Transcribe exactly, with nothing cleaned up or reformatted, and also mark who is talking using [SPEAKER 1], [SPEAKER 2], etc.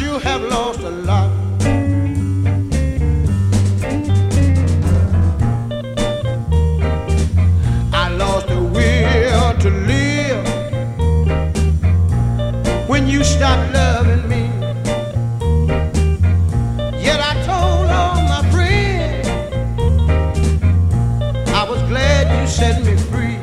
[SPEAKER 1] you have lost a lot. I lost the will to live when you stopped loving me. Yet I told all my friends I was glad you set me free.